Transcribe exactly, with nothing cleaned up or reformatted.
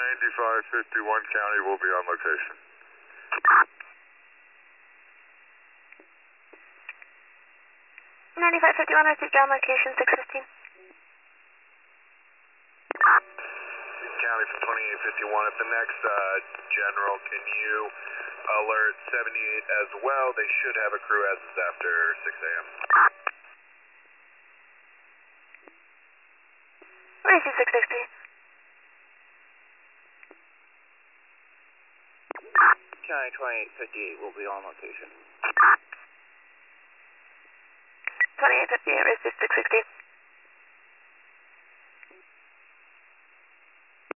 ninety-five fifty-one County will be on location. ninety-five fifty-one, received on location, six fifteen. County from twenty-eight fifty-one. At the next uh, general, can you alert seventy-eight as well? They should have a crew as is after six A M Receive six sixty. County twenty-eight fifty-eight will be on location. twenty-eight fifty-eight, receive six sixty.